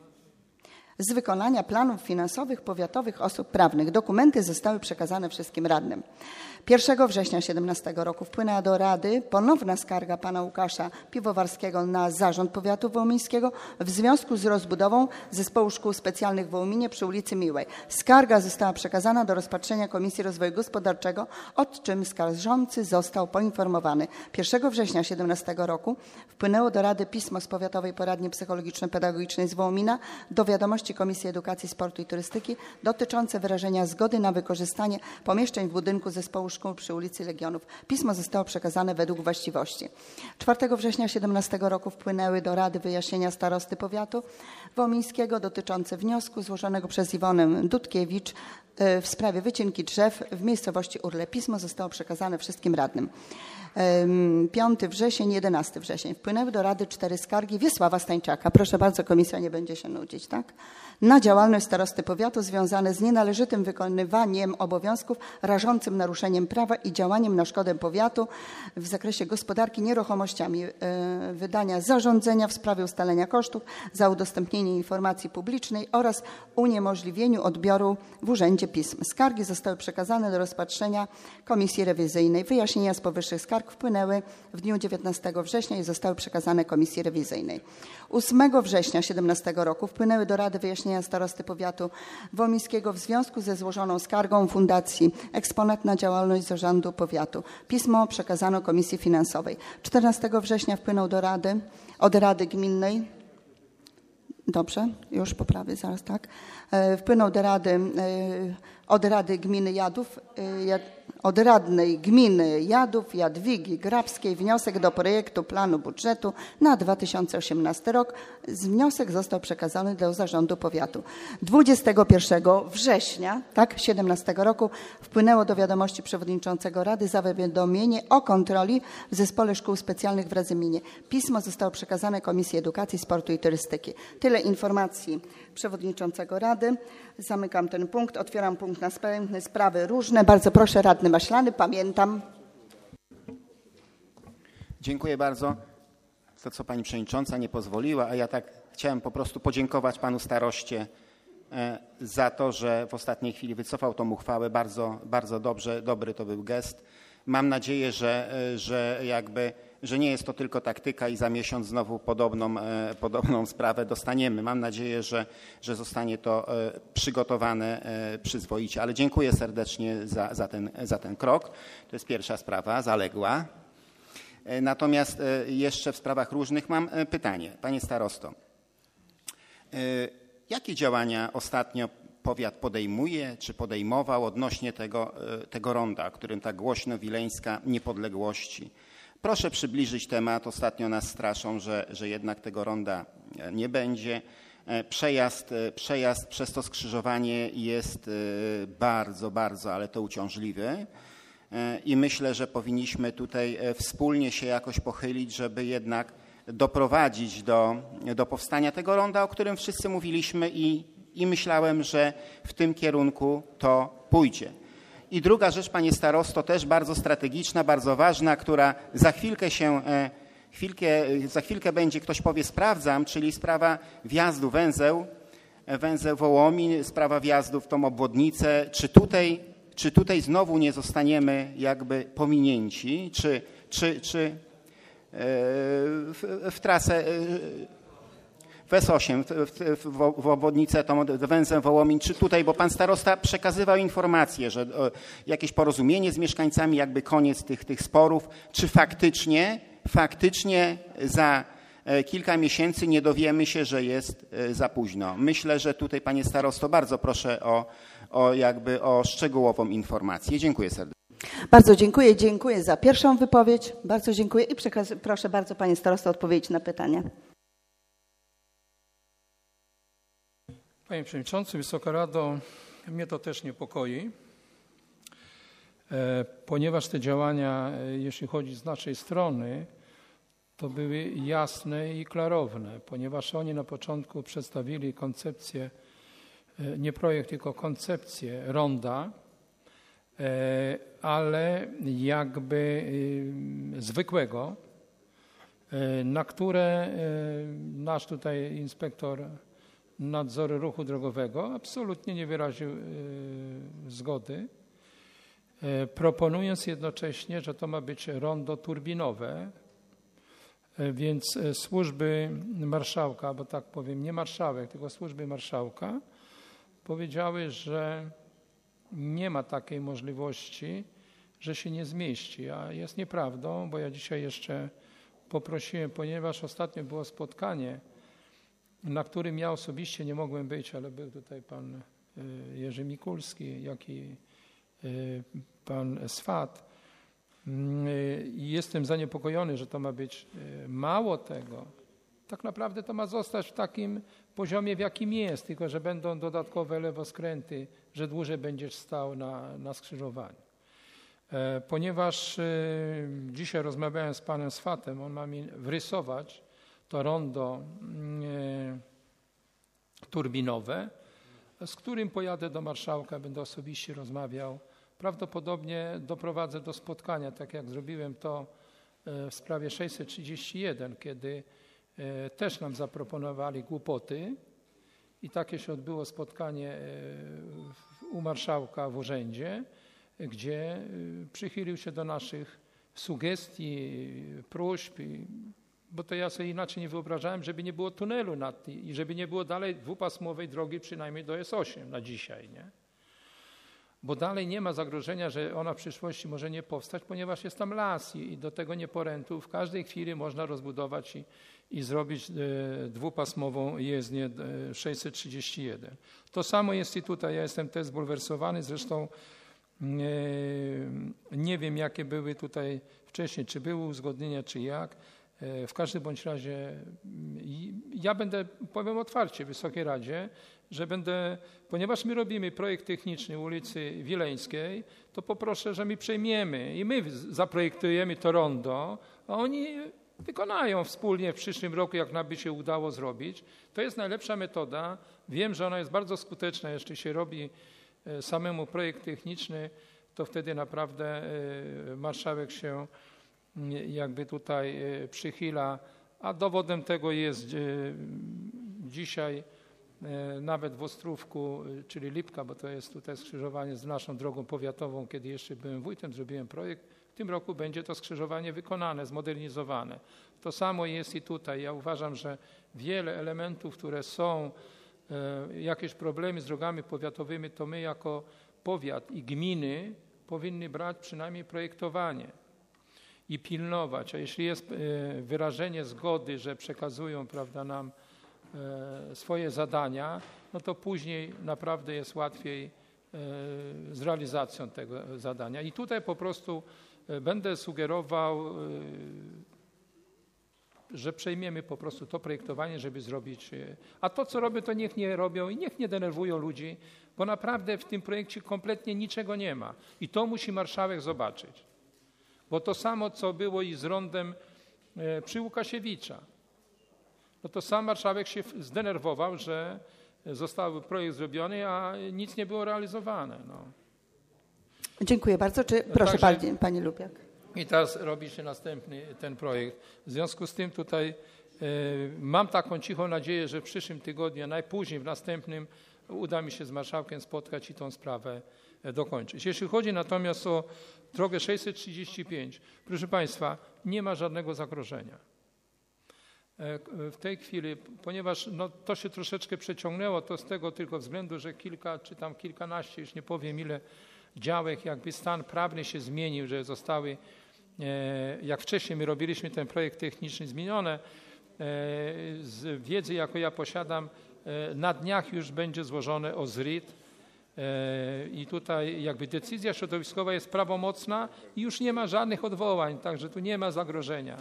[SPEAKER 1] z wykonania planów finansowych powiatowych osób prawnych. Dokumenty zostały przekazane wszystkim radnym. pierwszego września siedemnastego roku wpłynęła do Rady ponowna skarga pana Łukasza Piwowarskiego na Zarząd Powiatu Wołomińskiego w związku z rozbudową Zespołu Szkół Specjalnych w Wołominie przy ulicy Miłej. Skarga została przekazana do rozpatrzenia Komisji Rozwoju Gospodarczego, o czym skarżący został poinformowany. pierwszego września siedemnastego roku wpłynęło do Rady pismo z Powiatowej Poradni Psychologiczno-Pedagogicznej z Wołomina do wiadomości wiadomości Komisji Edukacji, Sportu i Turystyki dotyczące wyrażenia zgody na wykorzystanie pomieszczeń w budynku Zespołu Szkół przy ulicy Legionów. Pismo zostało przekazane według właściwości. czwartego września dwa tysiące siedemnastego roku wpłynęły do Rady wyjaśnienia starosty powiatu wołomińskiego dotyczące wniosku złożonego przez Iwonę Dudkiewicz w sprawie wycinki drzew w miejscowości Urle. Pismo zostało przekazane wszystkim radnym. piątego września, jedenastego września wpłynęły do Rady cztery skargi Wiesława Stańczaka. Proszę bardzo, komisja nie będzie się nudzić, tak? Na działalność starosty powiatu związane z nienależytym wykonywaniem obowiązków, rażącym naruszeniem prawa i działaniem na szkodę powiatu w zakresie gospodarki nieruchomościami, wydania zarządzenia w sprawie ustalenia kosztów za udostępnienie informacji publicznej oraz uniemożliwieniu odbioru w urzędzie pism. Skargi zostały przekazane do rozpatrzenia Komisji Rewizyjnej. Wyjaśnienia z powyższych skarg wpłynęły w dniu dziewiętnastego września i zostały przekazane Komisji Rewizyjnej. ósmego września dwa tysiące siedemnastego roku wpłynęły do Rady wyjaśnienia starosty powiatu wołomińskiego w związku ze złożoną skargą Fundacji Eksponat na działalność zarządu powiatu. Pismo przekazano Komisji Finansowej. czternastego września wpłynął do Rady, od Rady Gminnej, dobrze, już poprawię zaraz, tak, wpłynął do Rady, od Rady Gminy Jadów, od radnej gminy Jadów Jadwigi Grabskiej wniosek do projektu planu budżetu na dwa tysiące osiemnasty rok. Wniosek został przekazany do zarządu powiatu. dwudziestego pierwszego września tak, siedemnastego roku wpłynęło do wiadomości przewodniczącego Rady zawiadomienie o kontroli w Zespole Szkół Specjalnych w Radzyminie. Pismo zostało przekazane Komisji Edukacji, Sportu i Turystyki. Tyle informacji przewodniczącego Rady. Zamykam ten punkt. Otwieram punkt następny. Sprawy różne. Bardzo proszę, radny Maślany. Pamiętam.
[SPEAKER 3] Dziękuję bardzo. To, co pani przewodnicząca nie pozwoliła, a ja tak chciałem po prostu podziękować panu staroście za to, że w ostatniej chwili wycofał tą uchwałę. Bardzo, bardzo dobrze, dobry to był gest. Mam nadzieję, że, że jakby że nie jest to tylko taktyka i za miesiąc znowu podobną, podobną sprawę dostaniemy. Mam nadzieję, że, że zostanie to przygotowane przyzwoicie. Ale dziękuję serdecznie za, za, ten, za ten krok. To jest pierwsza sprawa, zaległa. Natomiast jeszcze w sprawach różnych mam pytanie. Panie starosto, jakie działania ostatnio powiat podejmuje, czy podejmował odnośnie tego, tego ronda, o którym tak głośno Wileńska Niepodległości? Proszę przybliżyć temat. Ostatnio nas straszą, że, że jednak tego ronda nie będzie. Przejazd, przejazd przez to skrzyżowanie jest bardzo, bardzo, ale to uciążliwy. I myślę, że powinniśmy tutaj wspólnie się jakoś pochylić, żeby jednak doprowadzić do, do powstania tego ronda, o którym wszyscy mówiliśmy i, i myślałem, że w tym kierunku to pójdzie. I druga rzecz, panie starosto, też bardzo strategiczna, bardzo ważna, która za chwilkę się, chwilkę, za chwilkę będzie, ktoś powie, sprawdzam, czyli sprawa wjazdu węzeł, węzeł Wołomin, sprawa wjazdu w tą obwodnicę. Czy tutaj, czy tutaj znowu nie zostaniemy jakby pominięci, czy, czy, czy w, w trasę w S osiem, w, w, w obwodnicę tą węzłem Wołomin, czy tutaj, bo pan starosta przekazywał informację, że o, jakieś porozumienie z mieszkańcami, jakby koniec tych, tych sporów, czy faktycznie, faktycznie za kilka miesięcy nie dowiemy się, że jest za późno. Myślę, że tutaj, panie starosto, bardzo proszę o, o jakby o szczegółową informację. Dziękuję serdecznie.
[SPEAKER 1] Bardzo dziękuję. Dziękuję za pierwszą wypowiedź. Bardzo dziękuję i przekaz- proszę bardzo, panie starosto, odpowiedzieć na pytanie.
[SPEAKER 2] Panie Przewodniczący, Wysoka Rado, mnie to też niepokoi, ponieważ te działania, jeśli chodzi z naszej strony, to były jasne i klarowne, ponieważ oni na początku przedstawili koncepcję, nie projekt, tylko koncepcję ronda, ale jakby zwykłego, na które nasz tutaj inspektor nadzoru ruchu drogowego absolutnie nie wyraził zgody, proponując jednocześnie, że to ma być rondo turbinowe, więc służby marszałka, bo tak powiem, nie marszałek, tylko służby marszałka powiedziały, że nie ma takiej możliwości, że się nie zmieści, a jest nieprawdą, bo ja dzisiaj jeszcze poprosiłem, ponieważ ostatnio było spotkanie na którym ja osobiście nie mogłem być, ale był tutaj pan Jerzy Mikulski, jak i pan Swat. I jestem zaniepokojony, że to ma być mało tego. Tak naprawdę to ma zostać w takim poziomie, w jakim jest, tylko że będą dodatkowe lewoskręty, że dłużej będziesz stał na, na skrzyżowaniu. Ponieważ dzisiaj rozmawiałem z panem Swatem, on ma mi wrysować to rondo turbinowe, z którym pojadę do marszałka, będę osobiście rozmawiał. Prawdopodobnie doprowadzę do spotkania, tak jak zrobiłem to w sprawie sześćset trzydzieści jeden, kiedy też nam zaproponowali głupoty i takie się odbyło spotkanie u marszałka w urzędzie, gdzie przychylił się do naszych sugestii, próśb, bo to ja sobie inaczej nie wyobrażałem, żeby nie było tunelu nad tym i żeby nie było dalej dwupasmowej drogi przynajmniej do S osiem na dzisiaj, nie? Bo dalej nie ma zagrożenia, że ona w przyszłości może nie powstać, ponieważ jest tam las i do tego nieporętu w każdej chwili można rozbudować i, i zrobić e, dwupasmową jezdnię e, sześćset trzydzieści jeden. To samo jest i tutaj. Ja jestem też zbulwersowany, zresztą e, nie wiem, jakie były tutaj wcześniej, czy były uzgodnienia, czy jak. E, w każdym bądź razie i, ja będę, powiem otwarcie Wysokiej Radzie, że będę, ponieważ my robimy projekt techniczny ulicy Wileńskiej, to poproszę, że my przejmiemy i my zaprojektujemy to rondo, a oni wykonają wspólnie w przyszłym roku, jak nam by się udało zrobić. To jest najlepsza metoda. Wiem, że ona jest bardzo skuteczna. Jeśli się robi samemu projekt techniczny, to wtedy naprawdę marszałek się jakby tutaj przychyla, a dowodem tego jest dzisiaj nawet w Ostrówku, czyli Lipka, bo to jest tutaj skrzyżowanie z naszą drogą powiatową, kiedy jeszcze byłem wójtem, zrobiłem projekt. W tym roku będzie to skrzyżowanie wykonane, zmodernizowane. To samo jest i tutaj. Ja uważam, że wiele elementów, które są, e, jakieś problemy z drogami powiatowymi, to my jako powiat i gminy powinny brać przynajmniej projektowanie i pilnować. A jeśli jest e, wyrażenie zgody, że przekazują, prawda, nam swoje zadania, no to później naprawdę jest łatwiej z realizacją tego zadania. I tutaj po prostu będę sugerował, że przejmiemy po prostu to projektowanie, żeby zrobić. A to, co robię, to niech nie robią i niech nie denerwują ludzi, bo naprawdę w tym projekcie kompletnie niczego nie ma. I to musi marszałek zobaczyć. Bo to samo, co było i z rondem przy Łukasiewicza. No to sam marszałek się zdenerwował, że został projekt zrobiony, a nic nie było realizowane. No.
[SPEAKER 1] Dziękuję bardzo. Czy, proszę
[SPEAKER 2] Także,
[SPEAKER 1] pani, pani Lubiak.
[SPEAKER 2] I teraz robi się następny ten projekt. W związku z tym tutaj e, mam taką cichą nadzieję, że w przyszłym tygodniu, najpóźniej w następnym uda mi się z marszałkiem spotkać i tą sprawę dokończyć. Jeśli chodzi natomiast o drogę sześćset trzydzieści pięć, proszę państwa, nie ma żadnego zagrożenia. W tej chwili, ponieważ no, to się troszeczkę przeciągnęło, to z tego tylko względu, że kilka czy tam kilkanaście, już nie powiem ile działek, jakby stan prawny się zmienił, że zostały, e, jak wcześniej my robiliśmy ten projekt techniczny, zmienione. E, z wiedzy, jaką ja posiadam, e, na dniach już będzie złożone o Z R I T e, i tutaj jakby decyzja środowiskowa jest prawomocna i już nie ma żadnych odwołań, także tu nie ma zagrożenia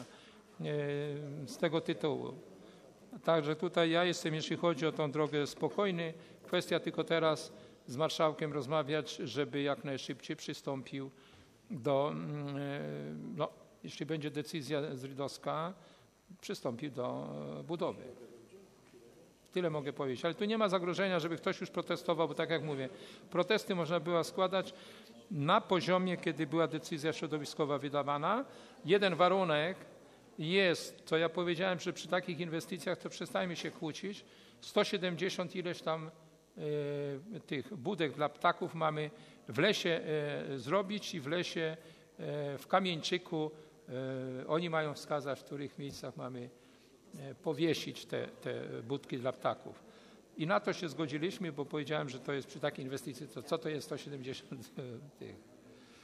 [SPEAKER 2] z tego tytułu. Także tutaj ja jestem, jeśli chodzi o tą drogę, spokojny. Kwestia tylko teraz z marszałkiem rozmawiać, żeby jak najszybciej przystąpił do, no, jeśli będzie decyzja zrydowska, przystąpił do budowy. Tyle mogę powiedzieć. Ale tu nie ma zagrożenia, żeby ktoś już protestował, bo tak jak mówię, protesty można było składać na poziomie, kiedy była decyzja środowiskowa wydawana. Jeden warunek jest, co ja powiedziałem, że przy takich inwestycjach to przestajmy się kłócić. sto siedemdziesiąt ileś tam y, tych budek dla ptaków mamy w lesie y, zrobić i w lesie y, w Kamieńczyku y, oni mają wskazać, w których miejscach mamy y, powiesić te, te budki dla ptaków. I na to się zgodziliśmy, bo powiedziałem, że to jest przy takiej inwestycji, to co to jest sto siedemdziesiąt tych.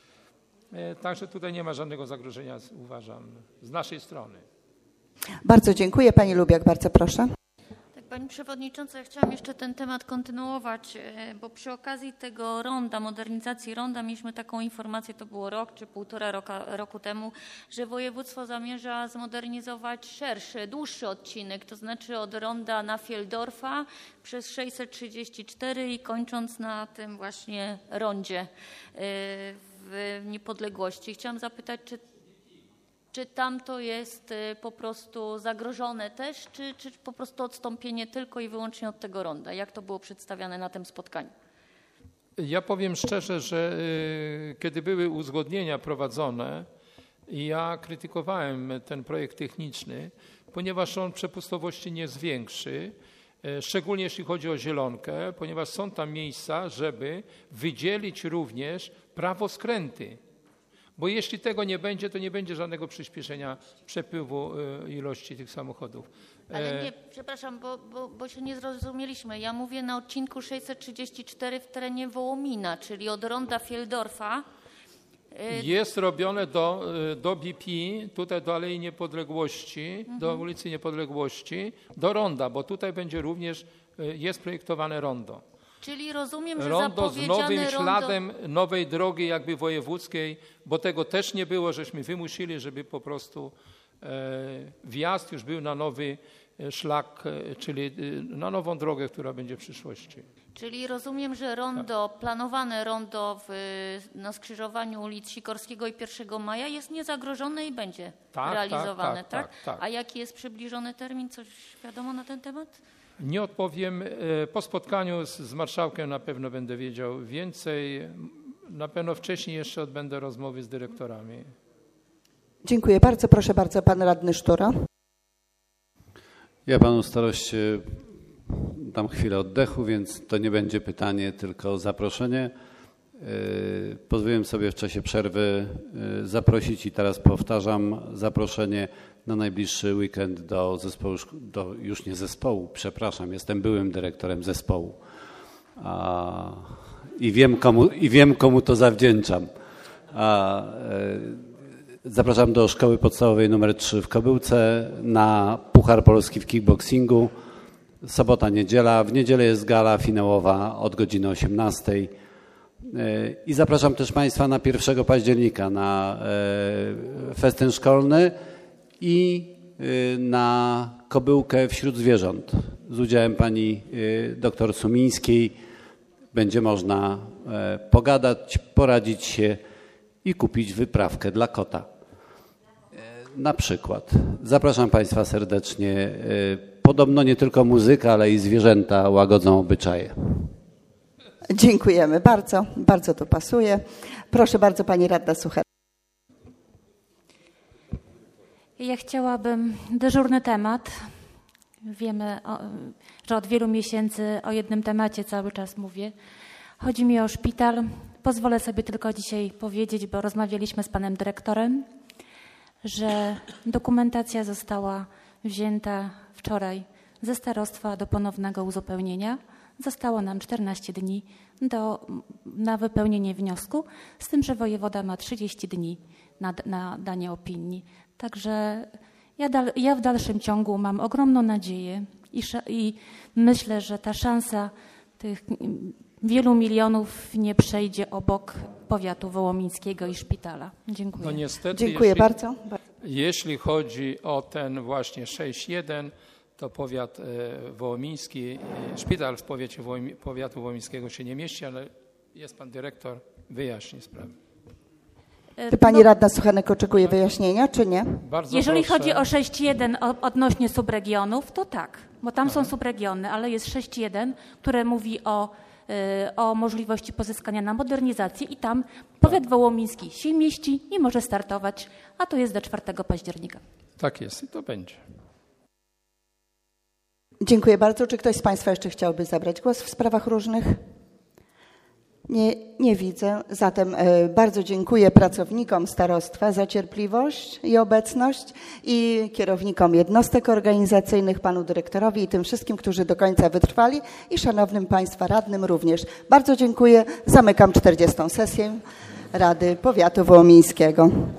[SPEAKER 2] Także tutaj nie ma żadnego zagrożenia, uważam, z naszej strony.
[SPEAKER 1] Bardzo dziękuję. Pani Lubiak, bardzo proszę.
[SPEAKER 12] Tak, Pani Przewodnicząca, ja chciałam jeszcze ten temat kontynuować, bo przy okazji tego ronda, modernizacji ronda mieliśmy taką informację, to było rok czy półtora roka, roku temu, że województwo zamierza zmodernizować szerszy, dłuższy odcinek, to znaczy od ronda na Fieldorfa przez sześćset trzydzieści cztery i kończąc na tym właśnie rondzie w Niepodległości. Chciałam zapytać, czy Czy tam to jest po prostu zagrożone też, czy, czy po prostu odstąpienie tylko i wyłącznie od tego ronda? Jak to było przedstawiane na tym spotkaniu?
[SPEAKER 2] Ja powiem szczerze, że kiedy były uzgodnienia prowadzone, ja krytykowałem ten projekt techniczny, ponieważ on przepustowości nie zwiększy, szczególnie jeśli chodzi o zielonkę, ponieważ są tam miejsca, żeby wydzielić również prawoskręty. Bo jeśli tego nie będzie, to nie będzie żadnego przyspieszenia przepływu ilości tych samochodów.
[SPEAKER 12] Ale nie, przepraszam, bo, bo, bo się nie zrozumieliśmy. Ja mówię na odcinku sześćset trzydzieści cztery w terenie Wołomina, czyli od ronda Fieldorfa.
[SPEAKER 2] Jest robione do, do B P, tutaj do Alei Niepodległości, mhm. do ulicy Niepodległości, do ronda, bo tutaj będzie również, jest projektowane rondo.
[SPEAKER 12] Czyli rozumiem, że
[SPEAKER 2] rondo z nowym
[SPEAKER 12] rondo...
[SPEAKER 2] śladem nowej drogi jakby wojewódzkiej, bo tego też nie było, żeśmy wymusili, żeby po prostu e, wjazd już był na nowy szlak, e, czyli e, na nową drogę, która będzie w przyszłości.
[SPEAKER 12] Czyli rozumiem, że rondo, tak. planowane rondo w, na skrzyżowaniu ulic Sikorskiego i pierwszego maja jest niezagrożone i będzie
[SPEAKER 2] tak,
[SPEAKER 12] realizowane,
[SPEAKER 2] tak, tak,
[SPEAKER 12] tak?
[SPEAKER 2] tak, tak?
[SPEAKER 12] A jaki jest przybliżony termin? Coś wiadomo na ten temat?
[SPEAKER 2] Nie odpowiem. Po spotkaniu z, z marszałkiem na pewno będę wiedział więcej. Na pewno wcześniej jeszcze odbędę rozmowy z dyrektorami.
[SPEAKER 1] Dziękuję bardzo. Proszę bardzo, pan radny Sztura.
[SPEAKER 13] Ja panu staroście dam chwilę oddechu, więc to nie będzie pytanie, tylko zaproszenie. Pozwoliłem sobie w czasie przerwy zaprosić i teraz powtarzam zaproszenie na najbliższy weekend do zespołu, do już nie zespołu, przepraszam, jestem byłym dyrektorem zespołu a, i, wiem, komu, i wiem komu to zawdzięczam. A, zapraszam do szkoły podstawowej numer trzy w Kobyłce na Puchar Polski w kickboxingu. Sobota, niedziela. W niedzielę jest gala finałowa od godziny osiemnastej. I zapraszam też Państwa na pierwszego października na festyn szkolny i na Kobyłkę wśród zwierząt z udziałem pani doktor Sumińskiej. Będzie można pogadać, poradzić się i kupić wyprawkę dla kota. Na przykład. Zapraszam Państwa serdecznie. Podobno nie tylko muzyka, ale i zwierzęta łagodzą obyczaje.
[SPEAKER 1] Dziękujemy bardzo. Bardzo to pasuje. Proszę bardzo, pani radna Sucher.
[SPEAKER 6] Ja chciałabym dyżurny temat. Wiemy, o, że od wielu miesięcy o jednym temacie cały czas mówię. Chodzi mi o szpital. Pozwolę sobie tylko dzisiaj powiedzieć, bo rozmawialiśmy z panem dyrektorem, że dokumentacja została wzięta wczoraj ze starostwa do ponownego uzupełnienia. Zostało nam czternaście dni do, na wypełnienie wniosku, z tym, że wojewoda ma trzydzieści dni na, na danie opinii. Także ja, dal, ja w dalszym ciągu mam ogromną nadzieję i, i myślę, że ta szansa tych wielu milionów nie przejdzie obok powiatu wołomińskiego i szpitala. Dziękuję.
[SPEAKER 2] No niestety,
[SPEAKER 1] Dziękuję
[SPEAKER 2] jeśli,
[SPEAKER 1] bardzo.
[SPEAKER 2] Jeśli chodzi o ten właśnie sześć jeden, to powiat wołomiński, szpital w powiecie powiatu wołomińskiego się nie mieści, ale jest pan dyrektor, wyjaśni sprawę.
[SPEAKER 1] Czy pani radna Suchanek oczekuje wyjaśnienia, czy nie?
[SPEAKER 2] Bardzo
[SPEAKER 6] Jeżeli
[SPEAKER 2] proszę.
[SPEAKER 6] chodzi o sześć jeden odnośnie subregionów, to tak, bo tam Aha. są subregiony, ale jest sześć jeden, które mówi o, o możliwości pozyskania na modernizację i tam powiat tak. wołomiński się mieści i może startować, a to jest do czwartego października.
[SPEAKER 2] Tak jest i to będzie.
[SPEAKER 1] Dziękuję bardzo. Czy ktoś z Państwa jeszcze chciałby zabrać głos w sprawach różnych? Nie, nie widzę. Zatem e, bardzo dziękuję pracownikom starostwa za cierpliwość i obecność i kierownikom jednostek organizacyjnych, panu dyrektorowi i tym wszystkim, którzy do końca wytrwali i szanownym Państwa radnym również. Bardzo dziękuję. Zamykam czterdziestą sesję Rady Powiatu Wołomińskiego.